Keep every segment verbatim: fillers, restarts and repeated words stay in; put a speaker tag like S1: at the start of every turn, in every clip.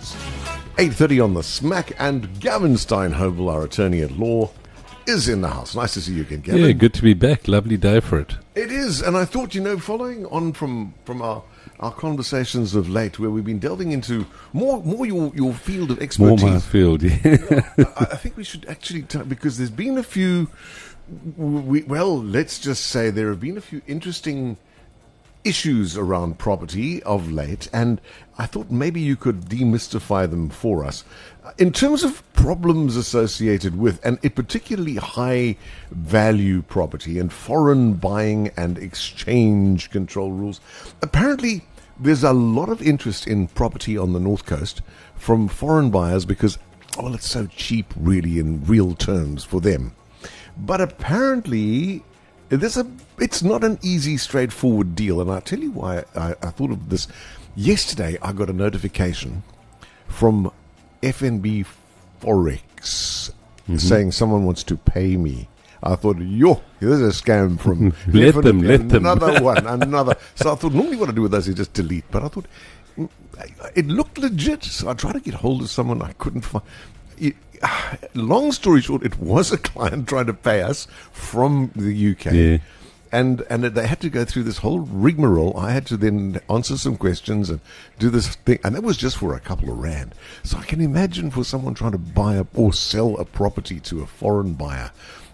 S1: is. eight thirty on the smack, and Gavin Steinhobel, our attorney at law, is in the house. Nice to see you again, Gavin.
S2: Yeah, good to be back. Lovely day for it.
S1: It is, and I thought, you know, following on from, from our, our conversations of late, where we've been delving into more more your, your field of expertise.
S2: More my field, yeah.
S1: I, I think we should actually, t- because there's been a few, we, well, let's just say there have been a few interesting issues around property of late, and I thought maybe you could demystify them for us. In terms of problems associated with, and it particularly high value property and foreign buying and exchange control rules, apparently there's a lot of interest in property on the North Coast from foreign buyers because, well, it's so cheap really in real terms for them. But apparently There's a, it's not an easy, straightforward deal, and I'll tell you why I, I thought of this. Yesterday, I got a notification from F N B Forex mm-hmm. saying someone wants to pay me. I thought, yo, there's a scam from
S2: let them, let them.
S1: Another one, another. So I thought, normally what I do with those is just delete, but I thought it looked legit, so I tried to get hold of someone I couldn't find. It, long story short, it was a client trying to pay us from the U K,
S2: yeah.
S1: and and they had to go through this whole rigmarole. I had to then answer some questions and do this thing, and that was just for a couple of rand. So I can imagine for someone trying to buy a, or sell a property to a foreign buyer,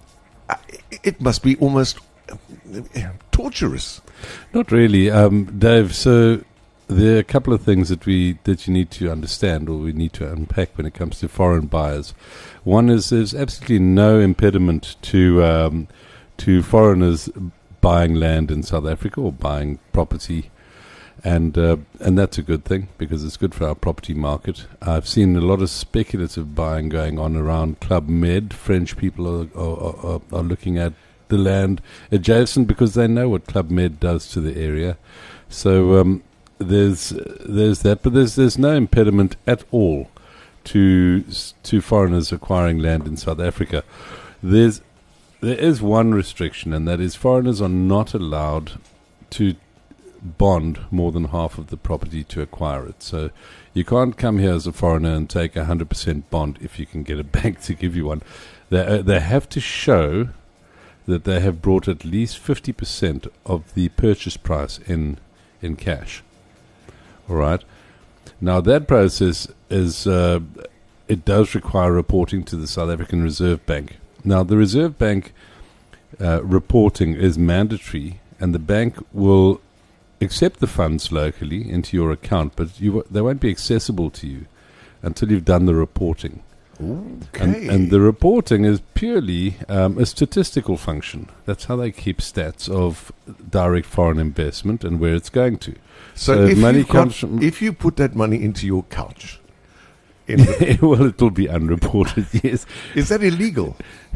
S1: it must be almost torturous.
S2: Not really, um, Dave. So there are a couple of things that we that you need to understand, or we need to unpack when it comes to foreign buyers. One is there's absolutely no impediment to um, to foreigners buying land in South Africa or buying property, and uh, and that's a good thing because it's good for our property market. I've seen a lot of speculative buying going on around Club Med. French people are are, are, are looking at the land adjacent because they know what Club Med does to the area. So um, There's there's that, but there's there's no impediment at all to to foreigners acquiring land in South Africa. There's there is one restriction, and that is foreigners are not allowed to bond more than half of the property to acquire it. So you can't come here as a foreigner and take a hundred percent bond if you can get a bank to give you one. They uh, they have to show that they have brought at least fifty percent of the purchase price in in cash. All right. Now that process is uh, it does require reporting to the South African Reserve Bank. Now the Reserve Bank uh, reporting is mandatory, and the bank will accept the funds locally into your account, but you w- they won't be accessible to you until you've done the reporting.
S1: Okay.
S2: And, and the reporting is purely um, a statistical function. That's how they keep stats of direct foreign investment and where it's going to.
S1: So,
S2: So
S1: if,
S2: money
S1: you've got,
S2: comes from-
S1: if you put that money into your couch, in the,
S2: Well, it'll be unreported, yes.
S1: is that illegal?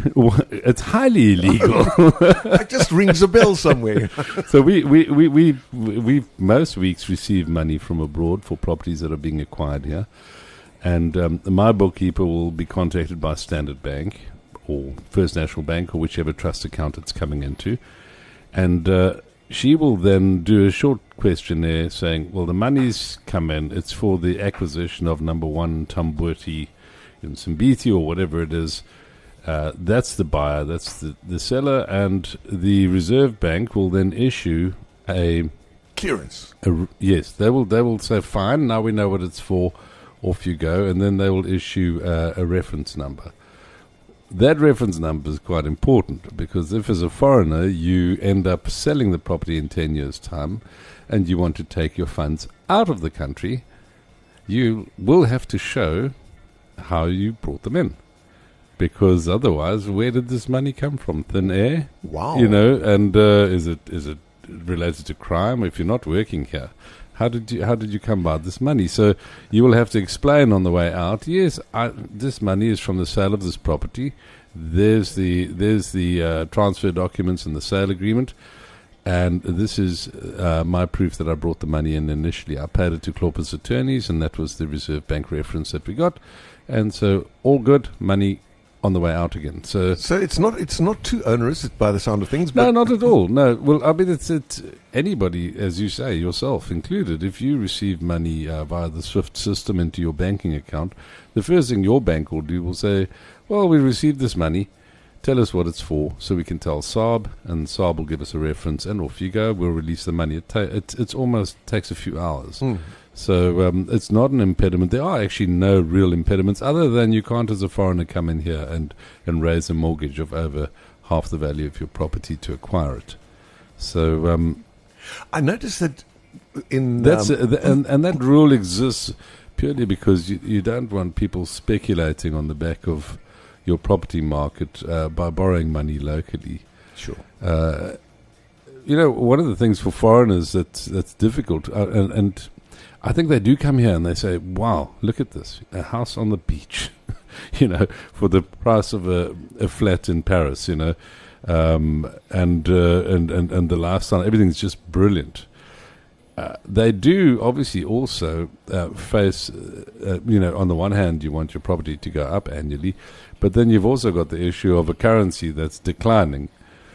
S2: It's highly illegal.
S1: It just rings a bell somewhere.
S2: So we, we, we, we, we most weeks receive money from abroad for properties that are being acquired here. And um, my bookkeeper will be contacted by Standard Bank or First National Bank or whichever trust account it's coming into. And uh, she will then do a short questionnaire saying, well, the money's come in. It's for the acquisition of number one Tamboti in Simbiti or whatever it is. Uh, that's the buyer, that's the, the seller. And the Reserve Bank will then issue a...
S1: Clearance.
S2: a yes, they will, they will say, fine, now we know what it's for. Off you go, and then they will issue uh, a reference number. That reference number is quite important because if as a foreigner you end up selling the property in ten years' time and you want to take your funds out of the country, you will have to show how you brought them in. Because otherwise, where did this money come from? Thin air?
S1: Wow.
S2: You know, and uh, is it is it related to crime if you're not working here? How did you how did you come by this money? So you will have to explain on the way out. Yes, I, this money is from the sale of this property. There's the there's the uh, transfer documents and the sale agreement, and this is uh, my proof that I brought the money in initially. I paid it to Klopper's attorneys, and that was the Reserve Bank reference that we got. And so all good, money on the way out again. So,
S1: So it's not it's not too onerous by the sound of things. But
S2: no, not at all. No, well, I mean, it's, it's anybody, as you say, yourself included. If you receive money uh, via the SWIFT system into your banking account, the first thing your bank will do will say, "Well, we received this money. Tell us what it's for, so we can tell Saab, and Saab will give us a reference, and off you go. We'll release the money. It ta- it it's almost takes a few hours."
S1: Mm.
S2: So um, it's not an impediment. There are actually no real impediments other than you can't, as a foreigner, come in here and, and raise a mortgage of over half the value of your property to acquire it. So um,
S1: I noticed that in
S2: that's
S1: um,
S2: uh, th- and and that rule exists purely because you, you don't want people speculating on the back of your property market uh, by borrowing money locally.
S1: sure.
S2: Uh, you know, one of the things for foreigners that's that's difficult, uh, and, and I think they do come here and they say, "Wow, look at this, a house on the beach," you know, for the price of a, a flat in Paris, you know, um, and, uh, and and and the lifestyle, everything's just brilliant. Uh, they do obviously also uh, face, uh, uh, you know, on the one hand, you want your property to go up annually, but then you've also got the issue of a currency that's declining.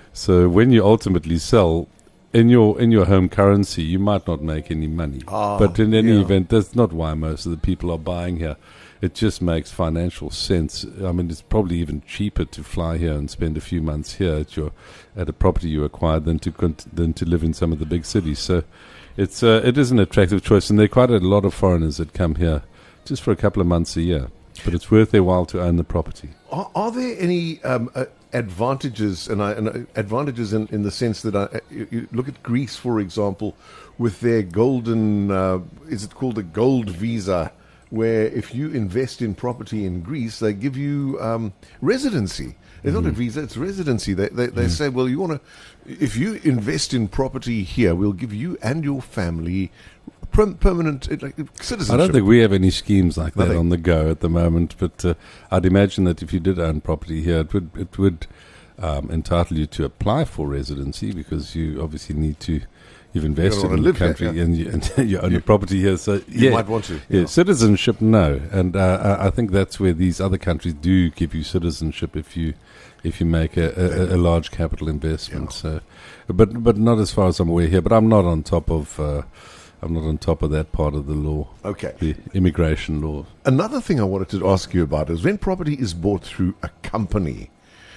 S2: So when you ultimately sell in your in your home currency, you might not make any money.
S1: Ah,
S2: but in any
S1: yeah.
S2: event, that's not why most of the people are buying here. It just makes financial sense. I mean, it's probably even cheaper to fly here and spend a few months here at your at a property you acquired than to cont- than to live in some of the big cities. So it's uh, it is an attractive choice, and there are quite a lot of foreigners that come here just for a couple of months a year. But it's worth their while to own the property.
S1: Are, are there any um, uh, advantages, and, I, and uh, advantages in, in the sense that I, uh, you, you look at Greece, for example, with their golden, uh, is it called a gold visa, where if you invest in property in Greece, they give you um, residency. It's mm. not a visa, it's residency. They they, they mm. say, well, you want to, if you invest in property here, we'll give you and your family per- permanent uh, like, citizenship.
S2: I don't think we have any schemes like that
S1: Nothing.
S2: on the go at the moment, but uh, I'd imagine that if you did own property here, it would it would um, entitle you to apply for residency, because you obviously need to. You've invested
S1: wanna
S2: in the
S1: live here,
S2: country
S1: yeah.
S2: and, you, and you own a property here, so
S1: You
S2: yeah,
S1: might want to.
S2: yeah.
S1: yeah.
S2: Citizenship, no, and uh, I I think that's where these other countries do give you citizenship if you if you make a, a, a large capital investment.
S1: Yeah.
S2: So, but but not as far as I'm aware here. But I'm not on top of uh, I'm not on top of that part of the law.
S1: Okay.
S2: The immigration law.
S1: Another thing I wanted to ask you about is when property is bought through a company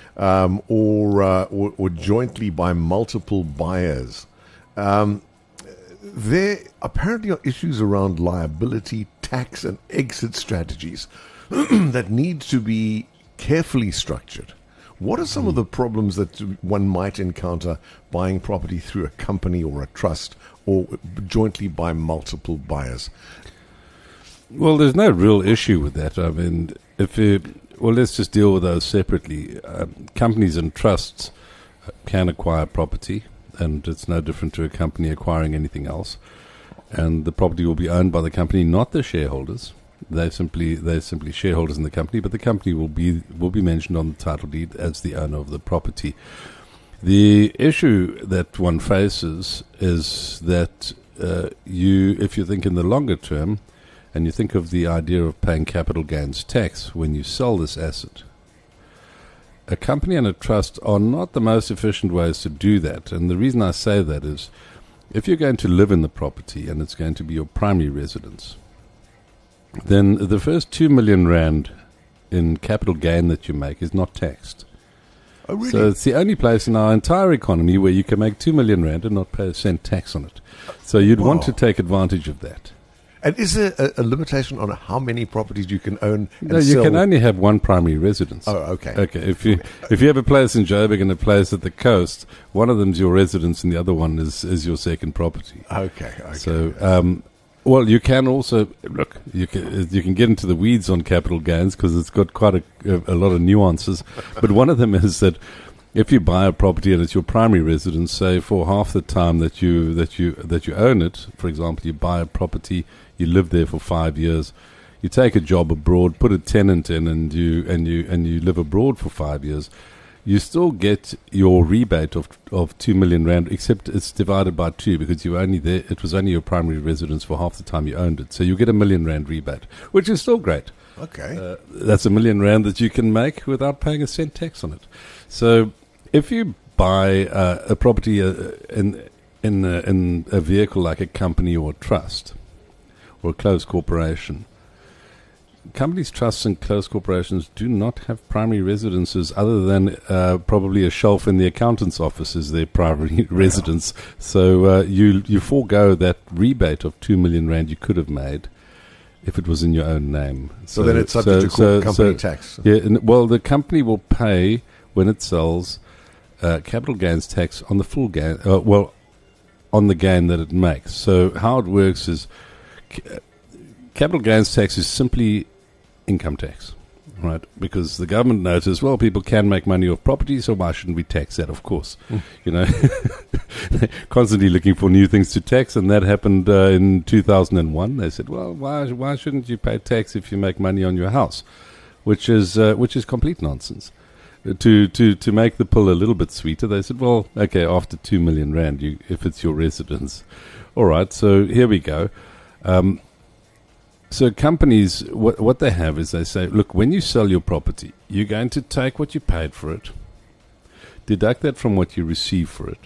S1: um, or, uh, or or jointly by multiple buyers. Um, there apparently are issues around liability, tax, and exit strategies that need to be carefully structured. What are some of the problems that one might encounter buying property through a company or a trust or jointly by multiple buyers?
S2: Well, there's no real issue with that. I mean, if you, well, let's just deal with those separately. Um, companies and trusts can acquire property, and it's no different to a company acquiring anything else. And the property will be owned by the company, not the shareholders. They're simply they're simply shareholders in the company, but the company will be will be mentioned on the title deed as the owner of the property. The issue that one faces is that uh, you, if you think in the longer term, and you think of the idea of paying capital gains tax when you sell this asset, a company and a trust are not the most efficient ways to do that. And the reason I say that is, if you're going to live in the property and it's going to be your primary residence, then the first two million rand in capital gain that you make is not taxed.
S1: Oh, really?
S2: So it's the only place in our entire economy where you can make two million rand and not pay a cent tax on it. So you'd
S1: Wow.
S2: want to take advantage of that.
S1: And is there a, a limitation on how many properties you can own and
S2: No, you
S1: sell?
S2: can only have one primary residence.
S1: Oh, okay.
S2: Okay, if you if you have a place in Joburg and a place at the coast, one of them's your residence and the other one is, is your second property.
S1: Okay, okay.
S2: So, um, well, you can also look. You can you can get into the weeds on capital gains because it's got quite a, a, a lot of nuances. But one of them is that if you buy a property and it's your primary residence, say for half the time that you that you that you own it, for example, you buy a property, you live there for five years, you take a job abroad, put a tenant in, and you and you and you live abroad for five years. you still get your rebate of of two million rand, except it's divided by two because you were only there. It was only your primary residence for half the time you owned it, so you get a million rand rebate, which is still great.
S1: Okay,
S2: uh, that's a million rand that you can make without paying a cent tax on it. So, if you buy uh, a property uh, in in a, in a vehicle like a company or a trust or a closed corporation. Companies, trusts, and closed corporations do not have primary residences other than uh, probably a shelf in the accountant's office is their primary residence. So uh, you you forego that rebate of two million rand you could have made if it was in your own name.
S1: So, so then it's subject so, to
S2: so,
S1: company
S2: so,
S1: tax.
S2: Yeah, and, well, the company will pay when it sells uh, capital gains tax on the full gain. Uh, well, on the gain that it makes. So how it works is c- capital gains tax is simply income tax, right? Because the government notices, well, people can make money off property, so why shouldn't we tax that? Of course, mm. you know, constantly looking for new things to tax, and that happened uh, in two thousand one. They said, well, why why shouldn't you pay tax if you make money on your house? Which is uh, which is complete nonsense. To to to make the pill a little bit sweeter, they said, well, okay, after two million rand, you if it's your residence, all right. So here we go. Um, So companies, what what they have is they say, look, when you sell your property, you're going to take what you paid for it, deduct that from what you receive for it,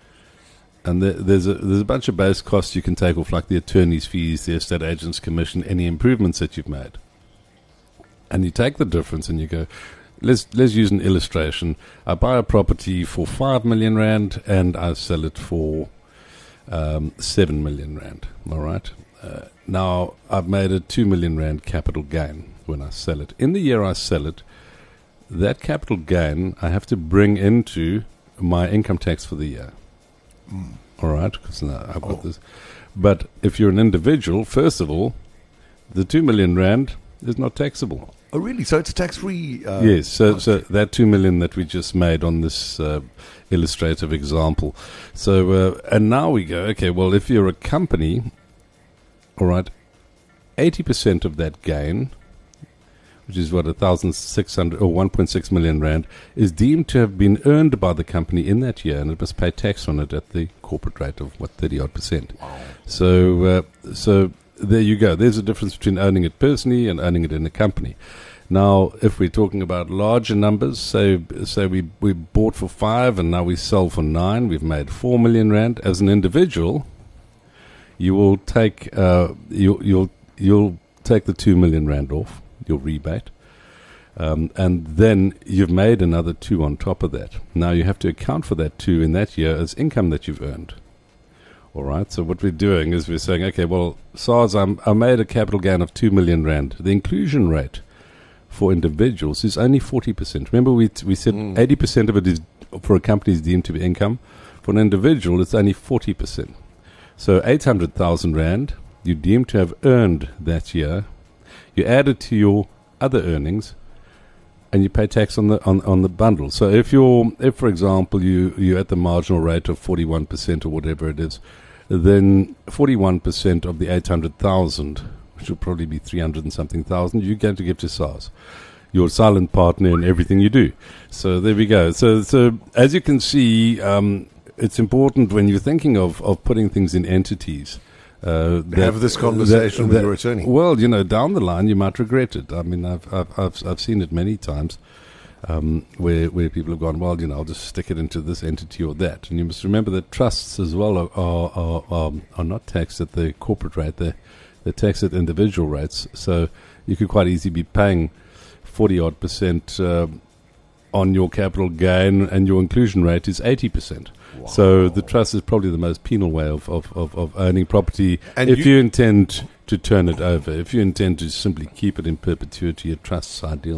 S2: and there, there's a there's a bunch of base costs you can take off, like the attorney's fees, the estate agent's commission, any improvements that you've made, and you take the difference and you go, let's let's use an illustration. I buy a property for five million rand and I sell it for um, seven million rand. All right. Uh, now, I've made a two million rand capital gain when I sell it. In the year I sell it, that capital gain I have to bring into my income tax for the year. Mm. All right, because now I've got oh. this. But if you're an individual, first of all, the two million rand is not taxable.
S1: Oh, really? So it's tax-free? Uh,
S2: yes, so, so that two million that we just made on this uh, illustrative example. So, uh, and now we go, okay, well, if you're a company... All right, eighty percent of that gain, which is what, one thousand six hundred or one point six million rand, is deemed to have been earned by the company in that year, and it must pay tax on it at the corporate rate of, what, thirty odd percent. Wow. So, uh, so there you go. There's a difference between owning it personally and owning it in a company. Now, if we're talking about larger numbers, say, say we, we bought for five and now we sell for nine, we've made four million rand. As an individual, you will take uh, you, you'll you'll take the two million rand off your rebate, um, and then you've made another two on top of that. Now you have to account for that two in that year as income that you've earned. All right. So what we're doing is we're saying, okay, well, SARS, I'm, I made a capital gain of two million rand. The inclusion rate for individuals is only forty percent. Remember, we t- we said mm. eighty percent of it is for a company is deemed to be income. For an individual, it's only forty percent. So eight hundred thousand rand you deem to have earned that year. You add it to your other earnings, and you pay tax on the on, on the bundle. So if you're, if for example you you're at the marginal rate of forty-one percent or whatever it is, then forty-one percent of the eight hundred thousand, which will probably be three hundred and something thousand, you're going to give to SARS, your silent partner in everything you do. So there we go. So so as you can see. Um, It's important when you're thinking of, of putting things in entities. Uh, that,
S1: Have this conversation
S2: that,
S1: with
S2: that,
S1: your attorney.
S2: Well, you know, down the line you might regret it. I mean, I've I've I've, I've seen it many times um, where where people have gone, well, you know, I'll just stick it into this entity or that. And you must remember that trusts as well are are are, are, are not taxed at the corporate rate; they they're taxed at individual rates. So you could quite easily be paying forty odd percent uh, on your capital gain, and your inclusion rate is eighty percent. Wow. So the trust is probably the most penal way of, of, of, of owning property. And if you, you intend to turn it over, if you intend to simply keep it in perpetuity, a trust's ideal.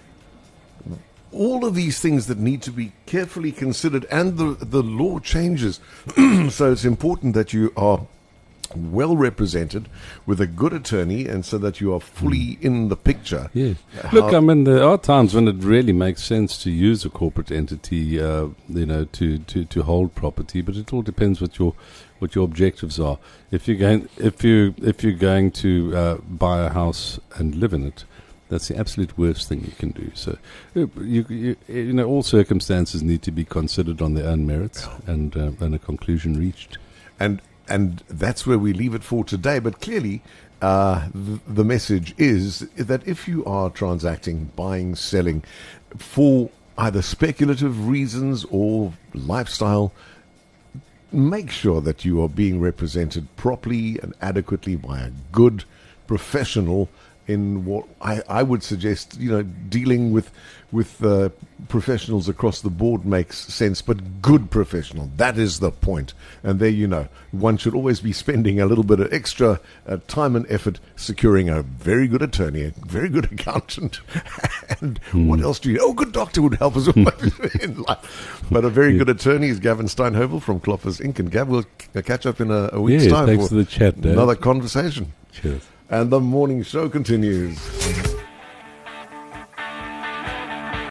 S1: All of these things that need to be carefully considered, and the, the law changes. So it's important that you are well represented with a good attorney, and so that you are fully mm. in the picture.
S2: Yes. Look, I mean, there are times when it really makes sense to use a corporate entity, uh, you know, to, to, to hold property, but it all depends what your what your objectives are. If you're going, if you if you're going to uh, buy a house and live in it, That's the absolute worst thing you can do. So, you, you, you know, all circumstances need to be considered on their own merits, and uh, and a conclusion reached.
S1: And and that's where we leave it for today. But clearly, uh, the, the message is that if you are transacting, buying, selling, for either speculative reasons or lifestyle, make sure that you are being represented properly and adequately by a good professional in what I, I would suggest. You know, dealing with with uh, professionals across the board makes sense, but good professional, that is the point. And there, you know, one should always be spending a little bit of extra uh, time and effort securing a very good attorney, a very good accountant, and mm. what else do you oh good doctor would help us in life. But a very yeah. good attorney is Gavin Steinhovel from Kloppers Incorporated. And Gav, we'll c- catch up in a, a week's
S2: yeah,
S1: time
S2: thanks
S1: for
S2: for the chat, Dave.
S1: Another conversation.
S2: Cheers.
S1: And the morning show continues.